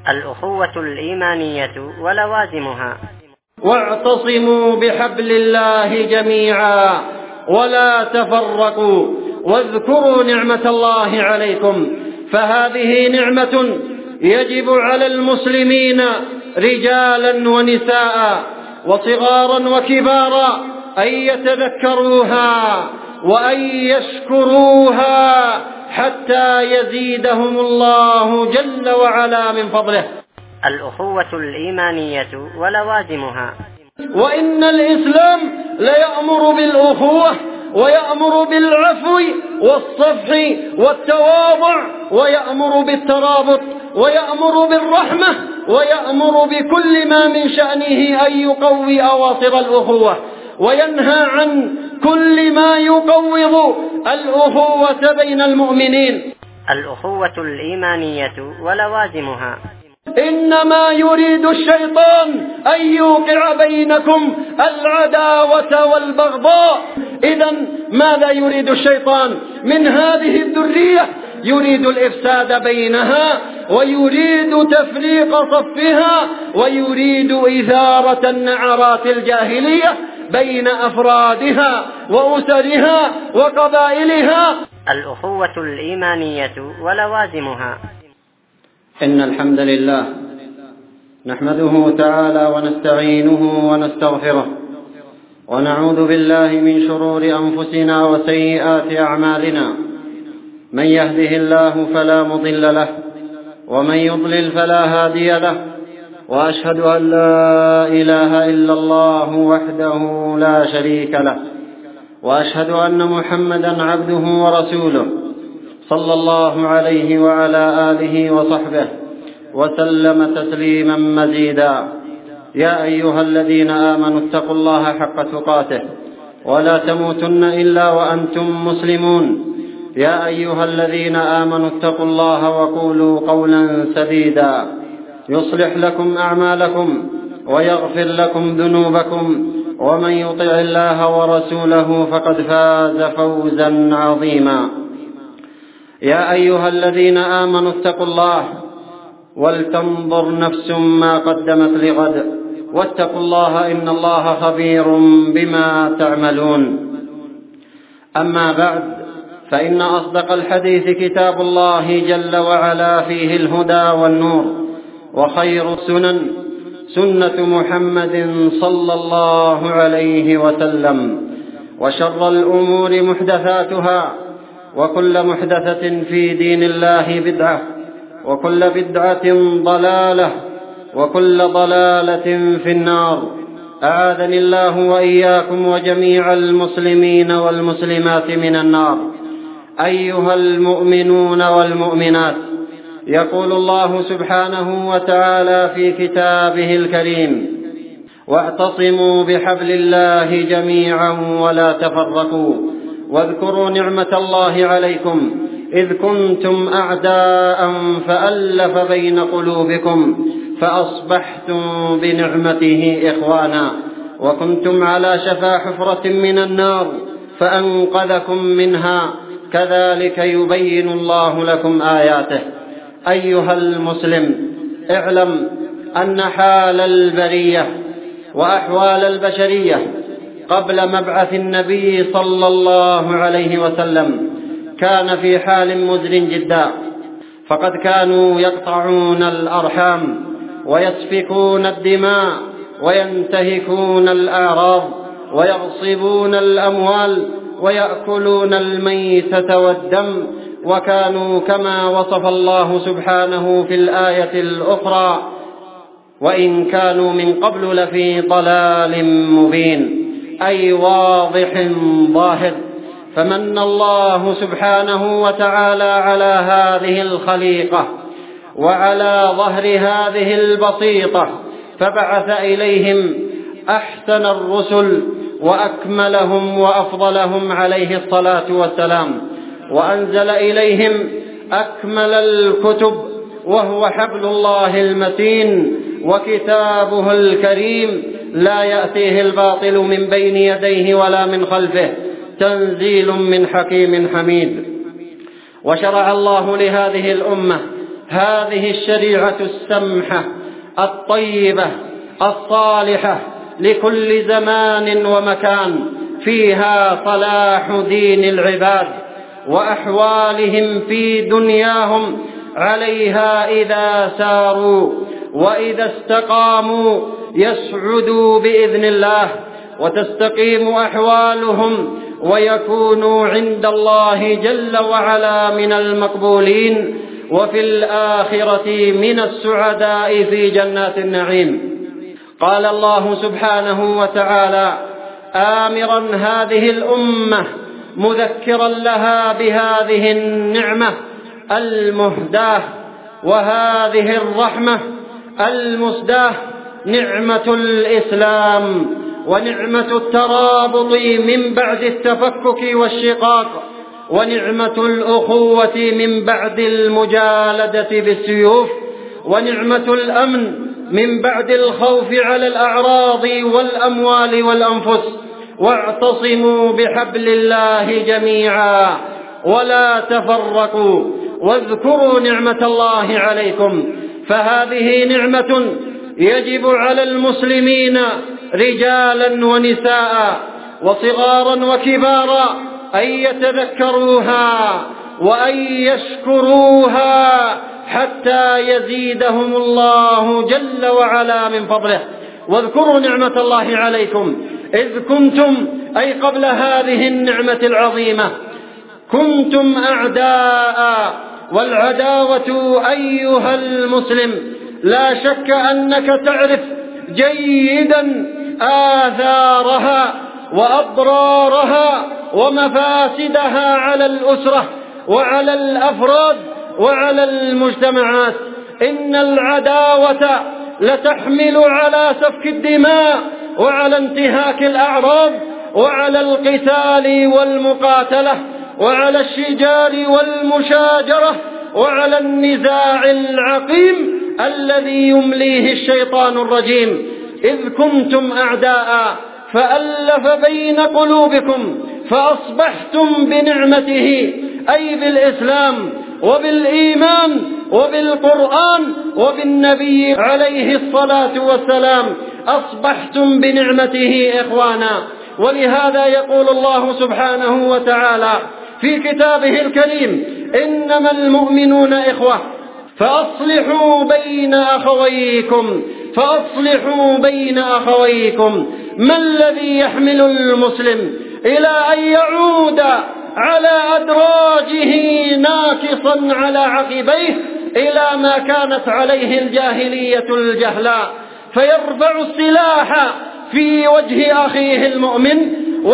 الأخوة الإيمانية ولوازمها. واعتصموا بحبل الله جميعا ولا تفرقوا واذكروا نعمة الله عليكم، فهذه نعمة يجب على المسلمين رجالا ونساء وصغارا وكبارا أن يتذكروها وأن يشكروها حتى يزيدهم الله جل وعلا من فضله. الأخوة الإيمانية ولوازمها. وإن الإسلام ليأمر بالأخوة ويأمر بالعفو والصفح والتواضع ويأمر بالترابط ويأمر بالرحمة ويأمر بكل ما من شأنه أن يقوي أواصر الأخوة، وينهى عن كل ما يقوض الأخوة بين المؤمنين. الأخوة الإيمانية ولوازمها. إنما يريد الشيطان أن يوقع بينكم العداوة والبغضاء. إذن ماذا يريد الشيطان من هذه الذرية؟ يريد الإفساد بينها ويريد تفريق صفها ويريد إثارة النعرات الجاهلية بين أفرادها وأسرها وقبائلها. الأخوة الإيمانية ولوازمها. إن الحمد لله نحمده تعالى ونستعينه ونستغفره ونعوذ بالله من شرور أنفسنا وسيئات أعمالنا، من يهده الله فلا مضل له ومن يضلل فلا هادي له، وأشهد أن لا إله إلا الله وحده لا شريك له، وأشهد أن محمدا عبده ورسوله صلى الله عليه وعلى آله وصحبه وسلم تسليما مزيدا. يا أيها الذين آمنوا اتقوا الله حق تقاته ولا تموتن إلا وأنتم مسلمون. يا أيها الذين آمنوا اتقوا الله وقولوا قولا سديدا يصلح لكم أعمالكم ويغفر لكم ذنوبكم، ومن يطع الله ورسوله فقد فاز فوزا عظيما. يا أيها الذين آمنوا اتقوا الله ولتنظر نفس ما قدمت لغد، واتقوا الله إن الله خبير بما تعملون. أما بعد، فإن أصدق الحديث كتاب الله جل وعلا فيه الهدى والنور، وخير السنن سنة محمد صلى الله عليه وسلم، وشر الأمور محدثاتها، وكل محدثة في دين الله بدعة، وكل بدعة ضلالة، وكل ضلالة في النار. أعاذني الله وإياكم وجميع المسلمين والمسلمات من النار. أيها المؤمنون والمؤمنات، يقول الله سبحانه وتعالى في كتابه الكريم: واعتصموا بحبل الله جميعا ولا تفرقوا واذكروا نعمة الله عليكم إذ كنتم أعداء فألف بين قلوبكم فأصبحتم بنعمته إخوانا وكنتم على شفا حفرة من النار فأنقذكم منها كذلك يبين الله لكم آياته. أيها المسلم، اعلم أن حال البرية وأحوال البشرية قبل مبعث النبي صلى الله عليه وسلم كان في حال مزر جدا، فقد كانوا يقطعون الأرحام ويسفكون الدماء وينتهكون الأعراض ويغصبون الأموال ويأكلون الميتة والدم، وكانوا كما وصف الله سبحانه في الآية الأخرى: وإن كانوا من قبل لفي ضلال مبين، أي واضح ظاهر. فمن الله سبحانه وتعالى على هذه الخليقة وعلى ظهر هذه البسيطة، فبعث إليهم أحسن الرسل وأكملهم وأفضلهم عليه الصلاة والسلام، وأنزل إليهم أكمل الكتب وهو حبل الله المتين وكتابه الكريم لا يأتيه الباطل من بين يديه ولا من خلفه، تنزيل من حكيم حميد. وشرع الله لهذه الأمة هذه الشريعة السمحة الطيبة الصالحة لكل زمان ومكان، فيها صلاح دين العباد وأحوالهم في دنياهم عليها إذا ساروا، وإذا استقاموا يسعدوا بإذن الله وتستقيم أحوالهم ويكونوا عند الله جل وعلا من المقبولين، وفي الآخرة من السعداء في جنات النعيم. قال الله سبحانه وتعالى آمرا هذه الأمة مذكرا لها بهذه النعمة المهداة وهذه الرحمة المسداة، نعمة الإسلام ونعمة الترابط من بعد التفكك والشقاق، ونعمة الأخوة من بعد المجالدة بالسيوف، ونعمة الأمن من بعد الخوف على الأعراض والأموال والأنفس. واعتصموا بحبل الله جميعا ولا تفرقوا، واذكروا نعمة الله عليكم، فهذه نعمة يجب على المسلمين رجالا ونساء وصغارا وكبارا أن يتذكروها وأن يشكروها حتى يزيدهم الله جل وعلا من فضله. واذكروا نعمة الله عليكم إذ كنتم، أي قبل هذه النعمة العظيمة، كنتم أعداء. والعداوة أيها المسلم لا شك أنك تعرف جيدا آثارها وأضرارها ومفاسدها على الأسرة وعلى الأفراد وعلى المجتمعات. إن العداوة لتحمل على سفك الدماء وعلى انتهاك الأعراض وعلى القتال والمقاتلة وعلى الشجار والمشاجرة وعلى النزاع العقيم الذي يمليه الشيطان الرجيم. إذ كنتم أعداء فألف بين قلوبكم فأصبحتم بنعمته، أي بالإسلام وبالإيمان وبالقرآن وبالنبي عليه الصلاة والسلام، أصبحتم بنعمته إخوانا. ولهذا يقول الله سبحانه وتعالى في كتابه الكريم إنما المؤمنون إخوة فأصلحوا بين أخويكم. ما الذي يحمل المسلم إلى أن يعود على أدراجه ناكصا على عقبيه إلى ما كانت عليه الجاهلية الجهلاء، فيرفع السلاح في وجه أخيه المؤمن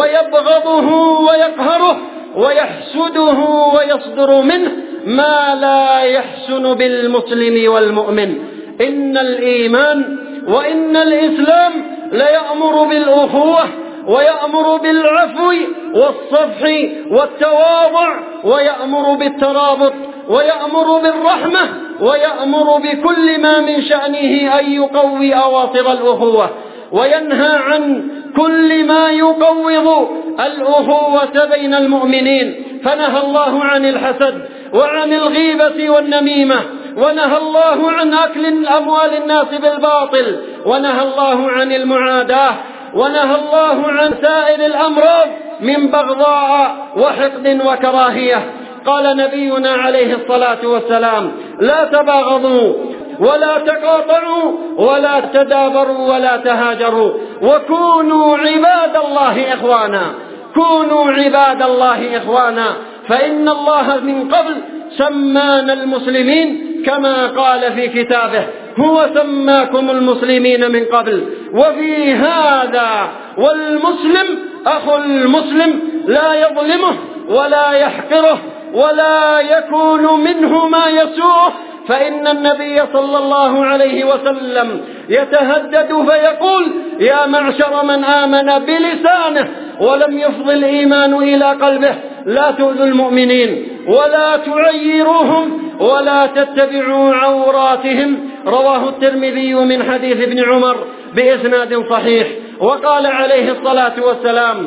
ويبغضه ويقهره ويحسده ويصدر منه ما لا يحسن بالمسلم والمؤمن. إن الإيمان وإن الإسلام ليأمر بالأخوة ويأمر بالعفو والصفح والتواضع ويأمر بالترابط ويأمر بالرحمة ويأمر بكل ما من شأنه أن يقوي أواصر الأخوة، وينهى عن كل ما يقوض الأخوة بين المؤمنين. فنهى الله عن الحسد وعن الغيبة والنميمة، ونهى الله عن أكل أموال الناس بالباطل، ونهى الله عن المعاداة، ونهى الله عن سائر الأمراض من بغضاء وحقد وكراهية. قال نبينا عليه الصلاة والسلام لا تباغضوا ولا تقاطعوا ولا تدابروا ولا تهاجروا، وكونوا عباد الله إخوانا، كونوا عباد الله إخوانا، فإن الله من قبل سمانا المسلمين كما قال في كتابه هو سماكم المسلمين من قبل. وفي هذا والمسلم أخو المسلم لا يظلمه ولا يحقره ولا يكون منه ما يسوءه، فإن النبي صلى الله عليه وسلم يتهدد فيقول يا معشر من آمن بلسانه ولم يفض الإيمان إلى قلبه لا تؤذوا المؤمنين ولا تعيروهم ولا تتبعوا عوراتهم. رواه الترمذي من حديث ابن عمر بإسناد صحيح. وقال عليه الصلاة والسلام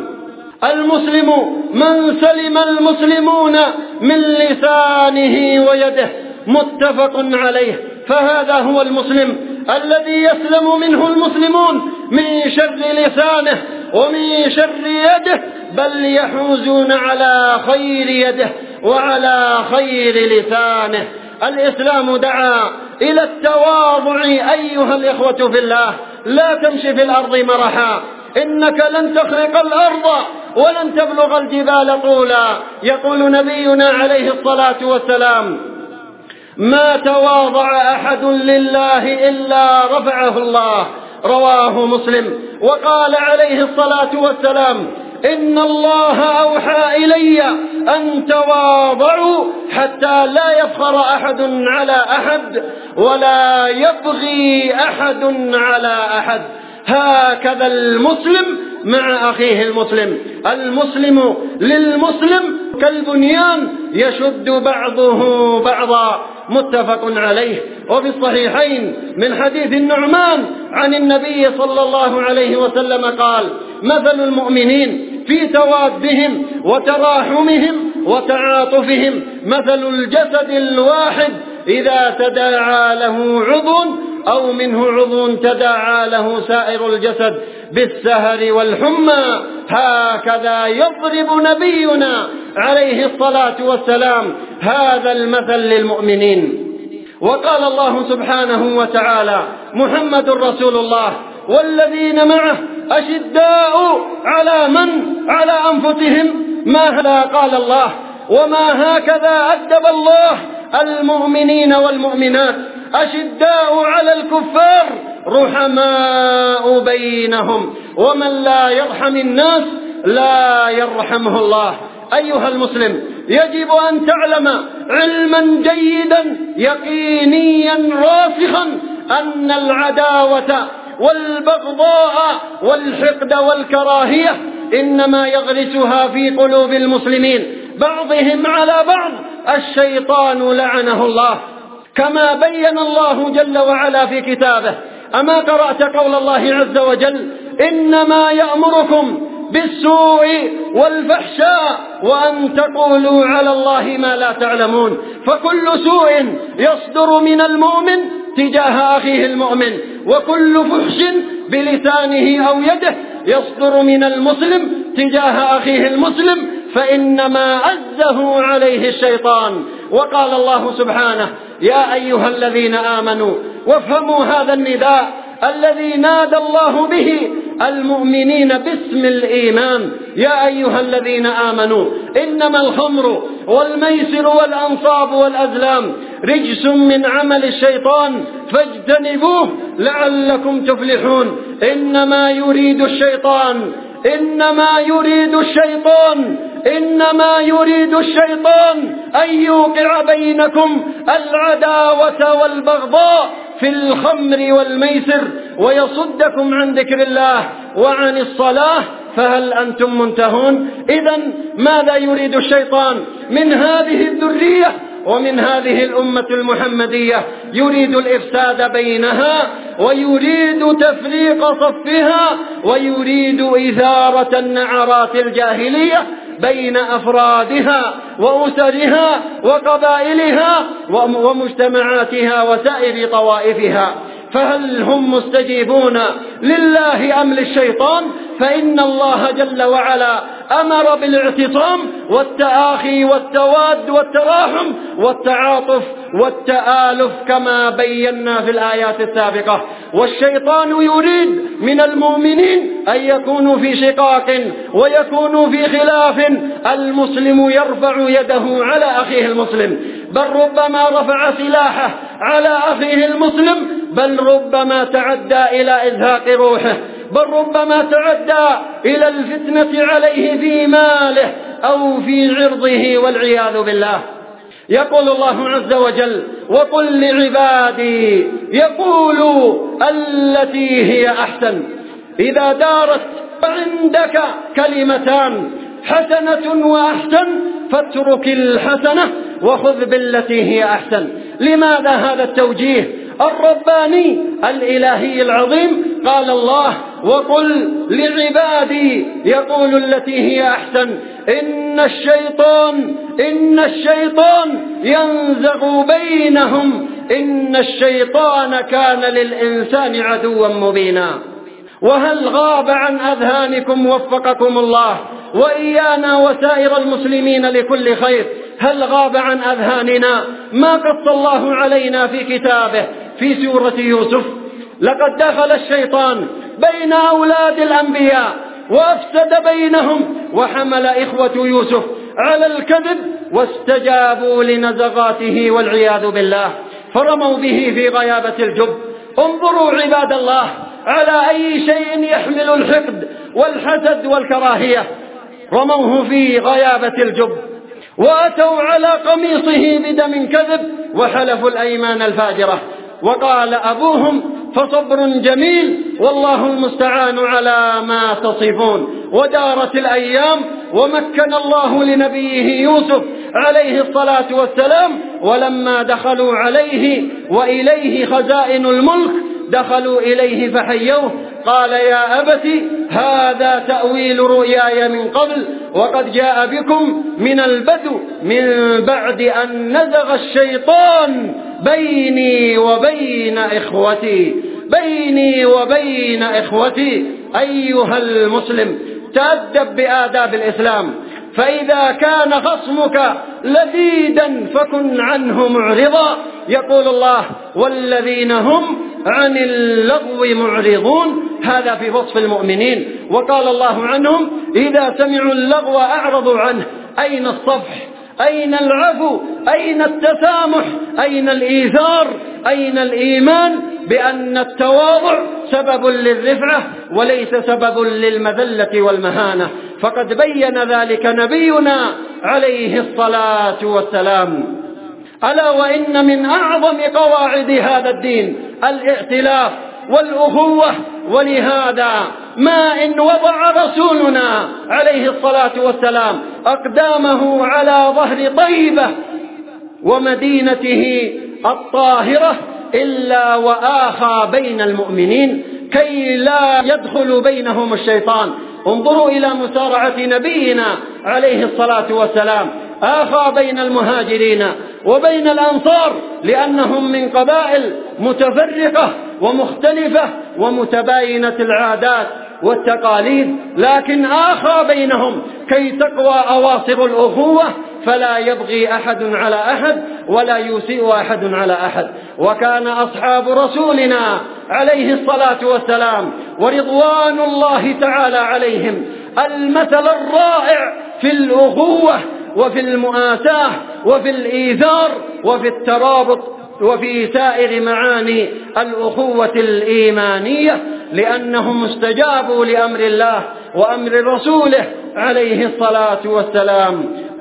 المسلم من سلم المسلمون من لسانه ويده. متفق عليه. فهذا هو المسلم الذي يسلم منه المسلمون من شر لسانه ومن شر يده، بل يحوزون على خير يده وعلى خير لسانه. الإسلام دعا إلى التواضع أيها الإخوة في الله. لا تمشي في الأرض مرحا، إنك لن تخرق الأرض ولن تبلغ الجبال طولا. يقول نبينا عليه الصلاة والسلام: ما تواضع أحد لله إلا رفعه الله، رواه مسلم. وقال عليه الصلاة والسلام: إن الله أوحى إلي أن تواضعوا حتى لا يفخر أحد على أحد ولا يبغي أحد على أحد. هكذا المسلم مع أخيه المسلم. المسلم للمسلم كالبنيان يشد بعضه بعضا، متفق عليه. وفي الصحيحين من حديث النعمان عن النبي صلى الله عليه وسلم قال: مثل المؤمنين في توادهم وتراحمهم وتعاطفهم مثل الجسد الواحد إذا تداعى له عضو أو منه عضو تداعى له سائر الجسد بالسهر والحمى. هكذا يضرب نبينا عليه الصلاة والسلام هذا المثل للمؤمنين. وقال الله سبحانه وتعالى: محمد رسول الله والذين معه أشداء على أنفسهم ما هذا. قال الله: وما هكذا أدب الله المؤمنين والمؤمنات أشداء على الكفار رحماء بينهم ومن لا يرحم الناس لا يرحمه الله. أيها المسلم، يجب أن تعلم علما جيدا يقينيا راسخا أن العداوة والبغضاء والحقد والكراهية إنما يغرسها في قلوب المسلمين بعضهم على بعض الشيطان لعنه الله، كما بين الله جل وعلا في كتابه. أما قرأت قول الله عز وجل: إنما يأمركم بالسوء والفحشاء وأن تقولوا على الله ما لا تعلمون. فكل سوء يصدر من المؤمن تجاه أخيه المؤمن، وكل فحش بلسانه أو يده يصدر من المسلم تجاه أخيه المسلم فإنما أزه عليه الشيطان. وقال الله سبحانه: يا أيها الذين آمنوا، وافهموا هذا النداء الذي نادى الله به المؤمنين باسم الإيمان: يا أيها الذين آمنوا إنما الخمر والميسر والأنصاب والأزلام رجس من عمل الشيطان فاجتنبوه لعلكم تفلحون. إنما يريد الشيطان أن يوقع بينكم العداوة والبغضاء في الخمر والميسر ويصدكم عن ذكر الله وعن الصلاة فهل أنتم منتهون؟ إذن ماذا يريد الشيطان من هذه الذرية ومن هذه الأمة المحمدية؟ يريد الإفساد بينها، ويريد تفريق صفها، ويريد إثارة النعرات الجاهلية بين أفرادها وأسرها وقبائلها ومجتمعاتها وسائر طوائفها. فهل هم مستجيبون لله أم للشيطان؟ فإن الله جل وعلا أمر بالاعتصام والتآخي والتواد والتراحم والتعاطف والتآلف كما بينا في الآيات السابقة. والشيطان يريد من المؤمنين أن يكونوا في شقاق ويكونوا في خلاف. المسلم يرفع يده على أخيه المسلم، بل ربما رفع سلاحه على أخيه المسلم، بل ربما تعدى إلى إزهاق روحه، بل ربما تعدى إلى الفتنة عليه في ماله أو في عرضه والعياذ بالله. يقول الله عز وجل: وقل لعبادي يقولوا التي هي أحسن. إذا دارت عندك كلمتان حسنة وأحسن فاترك الحسنة وخذ بالتي هي أحسن. لماذا هذا التوجيه الرباني الإلهي العظيم؟ قال الله: وقل لعبادي يقول التي هي أحسن إن الشيطان ينزغ بينهم إن الشيطان كان للإنسان عدوا مبينا. وهل غاب عن أذهانكم وفقكم الله وإيانا وسائر المسلمين لكل خير، هل غاب عن أذهاننا ما قص الله علينا في كتابه في سورة يوسف؟ لقد دخل الشيطان بين أولاد الأنبياء وأفسد بينهم، وحمل إخوة يوسف على الكذب واستجابوا لنزغاته والعياذ بالله، فرموا به في غيابة الجب. انظروا عباد الله على أي شيء يحمل الحقد والحسد والكراهية، رموه في غيابة الجب، وأتوا على قميصه بدم كذب وحلفوا الأيمان الفاجرة. وقال أبوهم: فصبر جميل والله المستعان على ما تصفون. ودارت الأيام ومكن الله لنبيه يوسف عليه الصلاة والسلام، ولما دخلوا عليه وإليه خزائن الملك دخلوا إليه فحيوه. قال: يا أبت هذا تأويل رؤياي من قبل وقد جاء بكم من البدو من بعد أن نزغ الشيطان بيني وبين إخوتي. أيها المسلم، تأدب بآداب الإسلام، فإذا كان خصمك لذيذا فكن عنه معرضا. يقول الله: والذين هم عن اللغو معرضون، هذا في وصف المؤمنين. وقال الله عنهم: إذا سمعوا اللغو أعرضوا عنه. أين الصفح؟ أين العفو؟ أين التسامح؟ أين الإيثار؟ أين الإيمان بأن التواضع سبب للرفعة وليس سبب للمذلة والمهانة؟ فقد بين ذلك نبينا عليه الصلاة والسلام. ألا وإن من أعظم قواعد هذا الدين الائتلاف والأخوة، ولهذا ما إن وضع رسولنا عليه الصلاة والسلام أقدامه على ظهر طيبة ومدينته الطاهرة إلا وآخى بين المؤمنين كي لا يدخل بينهم الشيطان. انظروا إلى مسارعة نبينا عليه الصلاة والسلام، آخى بين المهاجرين وبين الأنصار لأنهم من قبائل متفرقة ومختلفة ومتباينة العادات والتقاليد، لكن آخى بينهم كي تقوى أواصر الأخوة، فلا يبغي أحد على أحد ولا يسيء أحد على أحد. وكان أصحاب رسولنا عليه الصلاة والسلام ورضوان الله تعالى عليهم المثل الرائع في الأخوة وفي المؤاساة وفي الإيثار وفي الترابط وفي سائر معاني الأخوة الإيمانية، لأنهم استجابوا لأمر الله وأمر رسوله عليه الصلاة والسلام.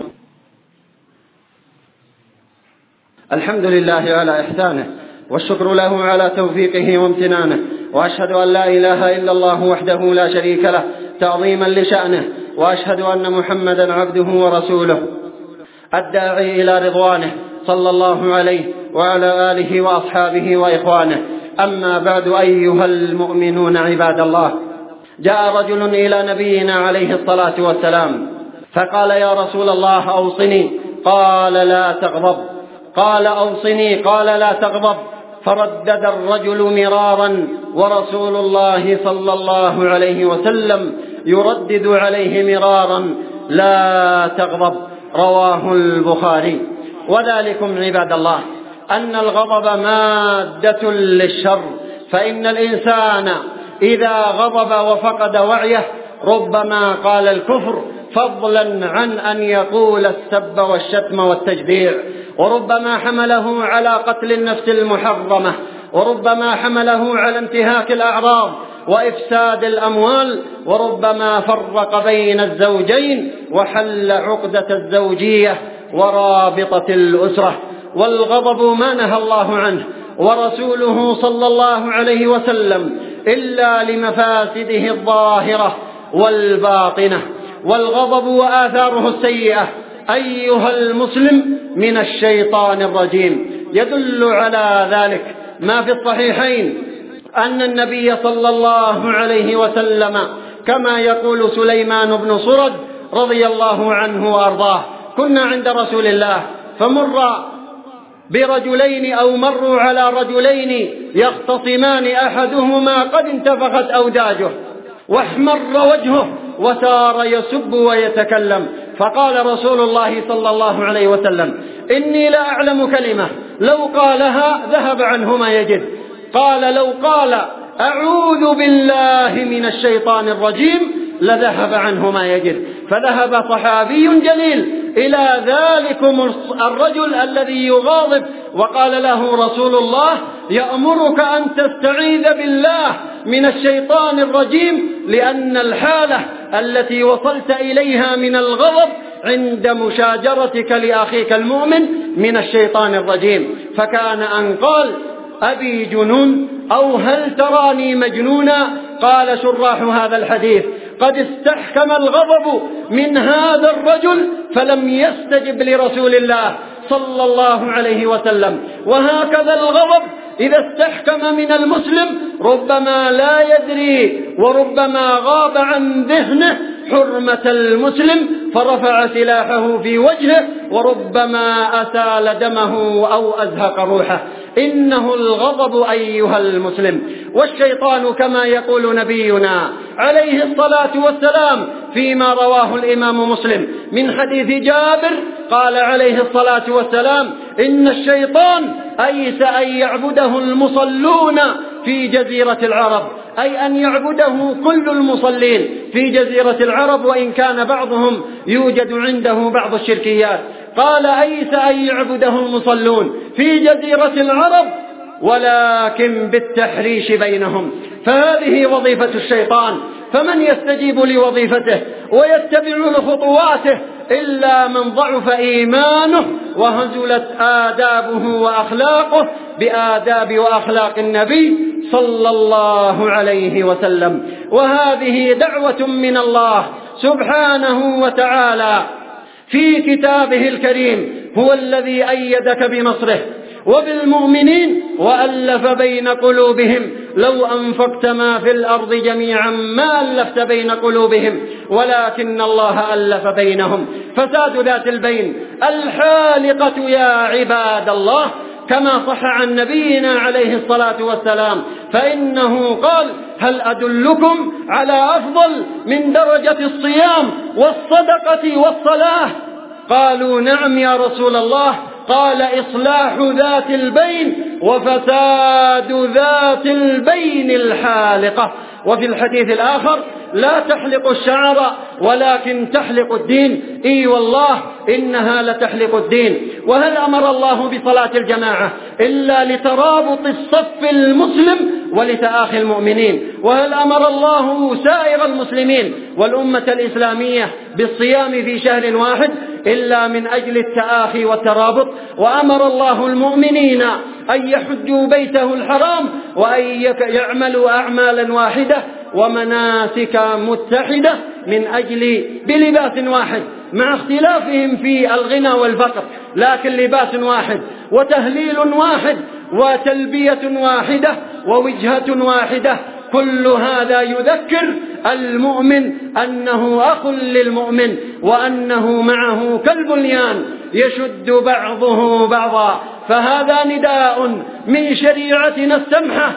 الحمد لله على إحسانه، والشكر له على توفيقه وامتنانه، وأشهد أن لا إله إلا الله وحده لا شريك له تعظيما لشأنه، وأشهد أن محمدا عبده ورسوله الداعي إلى رضوانه صلى الله عليه وعلى آله وأصحابه وإخوانه. أما بعد، أيها المؤمنون عباد الله، جاء رجل إلى نبينا عليه الصلاة والسلام فقال: يا رسول الله أوصني. قال: لا تغضب. قال: أوصني. قال: لا تغضب. فردد الرجل مرارا ورسول الله صلى الله عليه وسلم يردد عليه مرارا: لا تغضب. رواه البخاري. وذلكم عباد الله أن الغضب مادة للشر، فإن الإنسان إذا غضب وفقد وعيه ربما قال الكفر، فضلا عن أن يقول السب والشتم والتجديع، وربما حمله على قتل النفس المحرمة، وربما حمله على انتهاك الأعراض وإفساد الأموال، وربما فرق بين الزوجين وحل عقدة الزوجية ورابطة الأسرة. والغضب ما نهى الله عنه ورسوله صلى الله عليه وسلم إلا لمفاسده الظاهرة والباطنة. والغضب وآثاره السيئة أيها المسلم من الشيطان الرجيم. يدل على ذلك ما في الصحيحين أن النبي صلى الله عليه وسلم كما يقول سليمان بن صرد رضي الله عنه وأرضاه: كنا عند رسول الله فمر برجلين أو مروا على رجلين يختصمان، أحدهما قد انتفخت أوداجه واحمر وجهه وسار يسب ويتكلم، فقال رسول الله صلى الله عليه وسلم: إني لا أعلم كلمة لو قالها ذهب عنه ما يجد. قال: لو قال أعوذ بالله من الشيطان الرجيم لذهب عنه ما يجد. فذهب صحابي جليل إلى ذلكم الرجل الذي يغاضب وقال له رسول الله: يأمرك أن تستعيذ بالله من الشيطان الرجيم، لأن الحالة التي وصلت إليها من الغضب عند مشاجرتك لأخيك المؤمن من الشيطان الرجيم. فكان أن قال: أبي جنون أو هل تراني مجنونا؟ قال شراح هذا الحديث: قد استحكم الغضب من هذا الرجل فلم يستجب لرسول الله صلى الله عليه وسلم. وهكذا الغضب إذا استحكم من المسلم ربما لا يدري وربما غاب عن ذهنه حرمة المسلم فرفع سلاحه في وجهه وربما أسال دمه أو أزهق روحه. إنه الغضب أيها المسلم. والشيطان كما يقول نبينا عليه الصلاة والسلام فيما رواه الإمام مسلم من حديث جابر قال عليه الصلاة والسلام: إن الشيطان أيس أن يعبده المصلون في جزيرة العرب، أي أن يعبده كل المصلين في جزيرة العرب، وإن كان بعضهم يوجد عنده بعض الشركيات. قال: أيس أن يعبده المصلون في جزيرة العرب ولكن بالتحريش بينهم. فهذه وظيفة الشيطان، فمن يستجيب لوظيفته ويتبع لخطواته إلا من ضعف إيمانه وهزلت آدابه وأخلاقه بآداب وأخلاق النبي صلى الله عليه وسلم. وهذه دعوة من الله سبحانه وتعالى في كتابه الكريم، هو الذي أيدك بنصره وبالمؤمنين وألف بين قلوبهم، لو أنفقت ما في الأرض جميعا ما ألفت بين قلوبهم ولكن الله ألف بينهم. فساد ذات البين الحالقة يا عباد الله، كما صح عن نبينا عليه الصلاة والسلام، فإنه قال: هل أدلكم على أفضل من درجة الصيام والصدقة والصلاة؟ قالوا: نعم يا رسول الله. قال: إصلاح ذات البين وفساد ذات البين الحالقة. وفي الحديث الآخر: لا تحلق الشعر ولكن تحلق الدين. إي والله إنها لتحلق الدين. وهل أمر الله بصلاة الجماعة إلا لترابط الصف المسلم ولتآخي المؤمنين؟ وهل أمر الله سائر المسلمين والأمة الإسلامية بالصيام في شهر واحد إلا من أجل التآخي والترابط؟ وأمر الله المؤمنين أن يحجوا بيته الحرام وأن يعملوا أعمالا واحدة ومناسك متحدة من أجل بلباس واحد، مع اختلافهم في الغنى والفقر، لكن لباس واحد وتهليل واحد وتلبية واحدة ووجهة واحدة. كل هذا يذكر المؤمن أنه أخ للمؤمن وأنه معه كالبنيان يشد بعضه بعضا. فهذا نداء من شريعتنا السمحة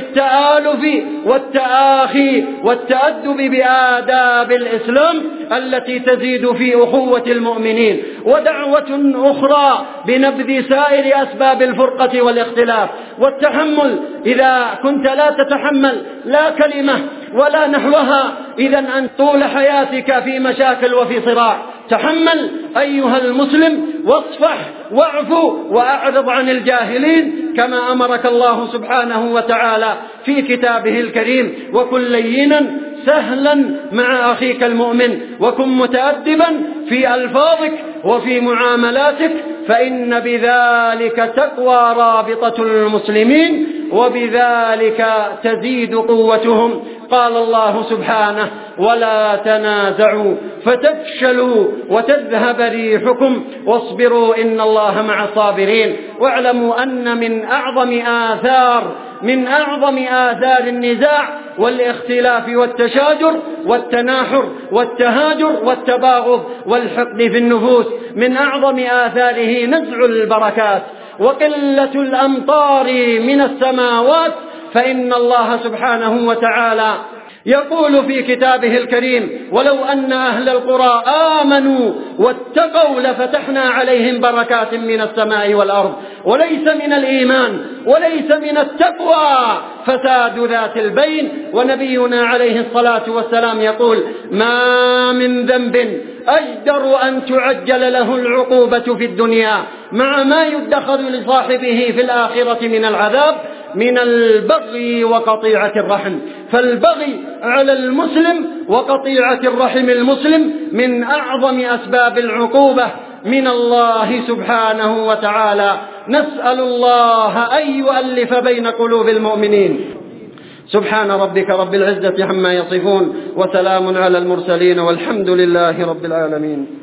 للتآلف والتآخي والتأدب بآداب الإسلام التي تزيد في أخوة المؤمنين، ودعوة أخرى بنبذ سائر أسباب الفرقة والاختلاف والتحمل. إذا كنت لا تتحمل لا كلمة ولا نحوها، إذن أن طول حياتك في مشاكل وفي صراع. تحمل أيها المسلم واصفح واعفو وأعرض عن الجاهلين كما أمرك الله سبحانه وتعالى في كتابه الكريم. وكن لينا سهلا مع أخيك المؤمن، وكن متأدبا في ألفاظك وفي معاملاتك، فإن بذلك تقوى رابطة المسلمين وبذلك تزيد قوتهم. قال الله سبحانه: ولا تنازعوا فتفشلوا وتذهب ريحكم واصبروا إن الله مع الصابرين. واعلموا أن من أعظم آثار النزاع والاختلاف والتشاجر والتناحر والتهاجر والتباغض والحقد في النفوس، من أعظم آثاره نزع البركات وقلة الأمطار من السماوات. فإن الله سبحانه وتعالى يقول في كتابه الكريم: ولو أن أهل القرى آمنوا واتقوا لفتحنا عليهم بركات من السماء والأرض. وليس من الإيمان وليس من التقوى فساد ذات البين. ونبينا عليه الصلاة والسلام يقول: ما من ذنب أجدر أن تعجل له العقوبة في الدنيا مع ما يدخر لصاحبه في الآخرة من العذاب من البغي وقطيعة الرحم. فالبغي على المسلم وقطيعة الرحم المسلم من أعظم أسباب العقوبة من الله سبحانه وتعالى. نسأل الله أن يؤلف بين قلوب المؤمنين. سبحان ربك رب العزة عما يصفون، وسلام على المرسلين، والحمد لله رب العالمين.